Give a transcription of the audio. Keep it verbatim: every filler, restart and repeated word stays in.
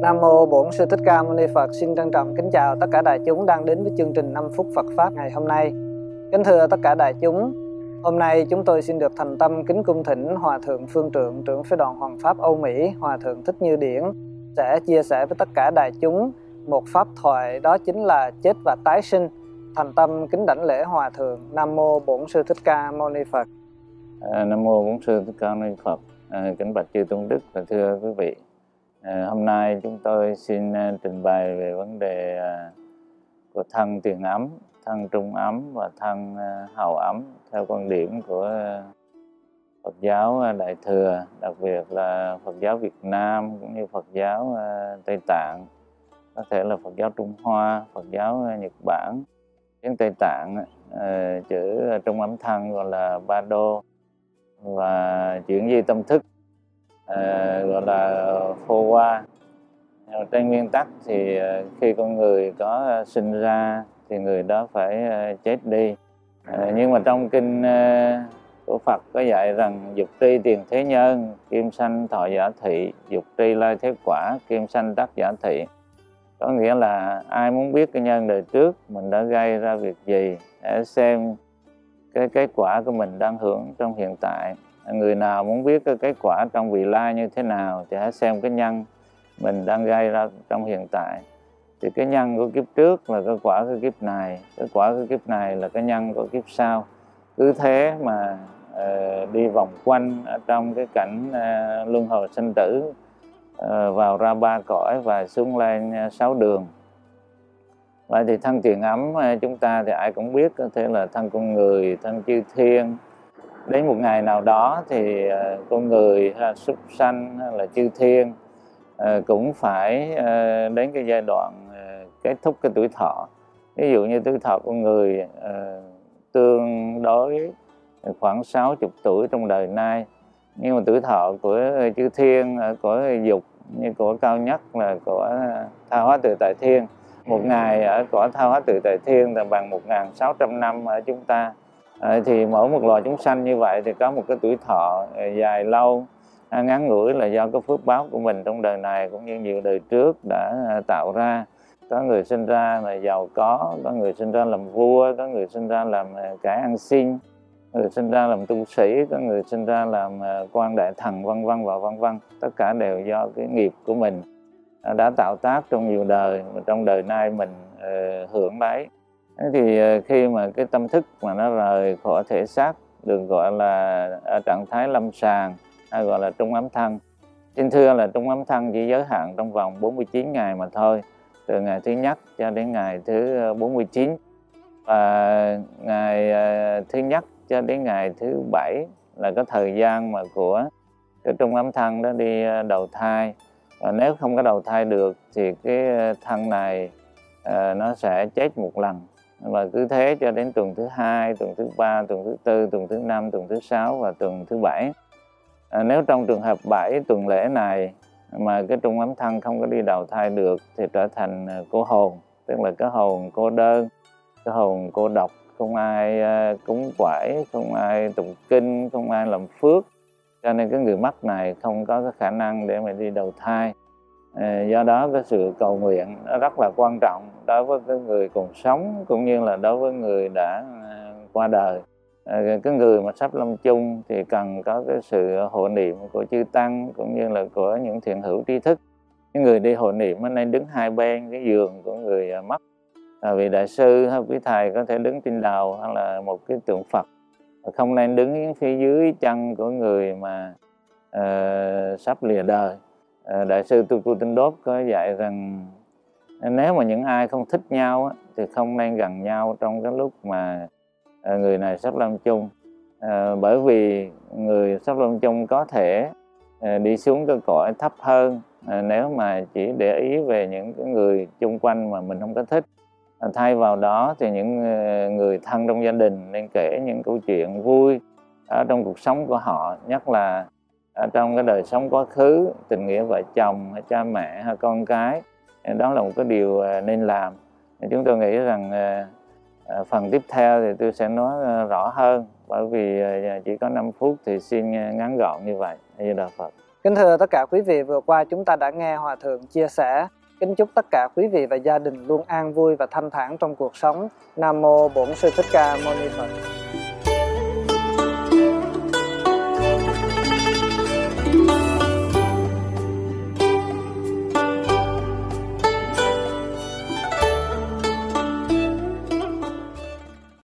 Nam mô Bổn Sư Thích Ca Mâu Ni Phật. Xin trân trọng kính chào tất cả đại chúng đang đến với chương trình năm phút Phật pháp ngày hôm nay. Kính thưa tất cả đại chúng, hôm nay chúng tôi xin được thành tâm kính cung thỉnh Hòa thượng Phương Trượng, trưởng phái đoàn Hoàng pháp Âu Mỹ, Hòa thượng Thích Như Điển sẽ chia sẻ với tất cả đại chúng một pháp thoại, đó chính là chết và tái sinh. Thành tâm kính đảnh lễ Hòa thượng. Nam mô Bổn Sư Thích Ca Mâu Ni Phật. À, Nam mô Bổn Sư Thích Ca Mâu Ni Phật. À, kính bạch chư tôn đức và thưa quý vị. À, hôm nay chúng tôi xin uh, trình bày về vấn đề uh, của thân tiền ấm, thân trung ấm và thân uh, hậu ấm theo quan điểm của uh, Phật giáo uh, Đại thừa, đặc biệt là Phật giáo Việt Nam cũng như Phật giáo uh, Tây Tạng, có thể là Phật giáo Trung Hoa, Phật giáo uh, Nhật Bản. Tiếng Tây Tạng uh, chữ trung ấm thân gọi là ba đô, và chuyển di tâm thức À, gọi là phô qua. Trên nguyên tắc thì khi con người có sinh ra thì người đó phải chết đi. À, nhưng mà trong kinh của Phật có dạy rằng dục tri tiền thế nhân, kim sanh thọ giả thị, dục tri lai thế quả, kim sanh đắc giả thị. Có nghĩa là ai muốn biết cái nhân đời trước mình đã gây ra việc gì để xem cái kết quả của mình đang hưởng trong hiện tại. Người nào muốn biết cái kết quả trong vị lai như thế nào thì hãy xem cái nhân mình đang gây ra trong hiện tại. Thì cái nhân của kiếp trước là cái quả của kiếp này, cái quả của kiếp này là cái nhân của kiếp sau. Cứ thế mà uh, đi vòng quanh ở trong cái cảnh uh, luân hồi sinh tử, uh, vào ra ba cõi và xuống lên uh, sáu đường. Vậy thì thân tiền ấm uh, chúng ta thì ai cũng biết, có thể là thân con người, thân chư thiên. Đến một ngày nào đó thì uh, con người hay là súc sanh hay là chư thiên uh, cũng phải uh, đến cái giai đoạn uh, kết thúc cái tuổi thọ. Ví dụ như tuổi thọ con người uh, tương đối khoảng sáu mươi tuổi trong đời nay, nhưng mà tuổi thọ của chư thiên, của dục như của cao nhất là của Tha Hóa Tự Tại Thiên. Một ngày ở cõi Tha Hóa Tự Tại Thiên là bằng một nghìn sáu trăm năm ở chúng ta. À, thì mỗi một loài chúng sanh như vậy thì có một cái tuổi thọ dài lâu, ngắn ngủi là do cái phước báo của mình trong đời này cũng như nhiều đời trước đã tạo ra. Có người sinh ra là giàu có, có người sinh ra làm vua, có người sinh ra làm kẻ ăn xin, có người sinh ra làm tu sĩ, có người sinh ra làm quan đại thần, vân vân và vân vân. Tất cả đều do cái nghiệp của mình đã tạo tác trong nhiều đời, mà trong đời nay mình uh, hưởng lấy. Thế thì khi mà cái tâm thức mà nó rời khỏi thể xác được gọi là ở trạng thái lâm sàng, hay gọi là trung ấm thân. Xin thưa là trung ấm thân chỉ giới hạn trong vòng bốn mươi chín ngày mà thôi, từ ngày thứ nhất cho đến ngày thứ bốn mươi chín. Và ngày thứ nhất cho đến ngày thứ bảy là cái thời gian mà của cái trung ấm thân đó đi đầu thai. Và nếu không có đầu thai được thì cái thân này uh, nó sẽ chết một lần. Và cứ thế cho đến tuần thứ hai, tuần thứ ba, tuần thứ tư, tuần thứ năm, tuần thứ sáu và tuần thứ bảy. À, nếu trong trường hợp bảy tuần lễ này mà cái trung ấm thân không có đi đầu thai được thì trở thành cô hồn, tức là cái hồn cô đơn, cái hồn cô độc, không ai uh, cúng quẩy, không ai tụng kinh, không ai làm phước. Cho nên cái người mất này không có cái khả năng để mà đi đầu thai. À, do đó cái sự cầu nguyện nó rất là quan trọng đối với cái người còn sống cũng như là đối với người đã uh, qua đời. À, cái người mà sắp lâm chung thì cần có cái sự hộ niệm của chư tăng cũng như là của những thiện hữu tri thức. Những người đi hộ niệm nên đứng hai bên cái giường của người uh, mất. À, vì đại sư hay quý thầy có thể đứng trên đầu hay là một cái tượng Phật, không nên đứng phía dưới chân của người mà uh, sắp lìa đời. Uh, đại sư Tu Tu Tinh Đốt có dạy rằng nếu mà những ai không thích nhau á, thì không nên gần nhau trong cái lúc mà uh, người này sắp lâm chung. Uh, bởi vì người sắp lâm chung có thể uh, đi xuống cái cõi thấp hơn uh, nếu mà chỉ để ý về những cái người chung quanh mà mình không có thích. Thay vào đó thì những người thân trong gia đình nên kể những câu chuyện vui ở trong cuộc sống của họ, nhất là ở trong cái đời sống quá khứ, tình nghĩa vợ chồng hay cha mẹ hay con cái. Đó là một cái điều nên làm. Chúng tôi nghĩ rằng phần tiếp theo thì tôi sẽ nói rõ hơn, bởi vì chỉ có năm phút thì xin ngắn gọn như vậy. A Di Đà Phật. Kính thưa tất cả quý vị, vừa qua chúng ta đã nghe Hòa Thượng chia sẻ. Kính chúc tất cả quý vị và gia đình luôn an vui và thanh thản trong cuộc sống. Nam Mô Bổn Sư Thích Ca Mâu Ni Phật.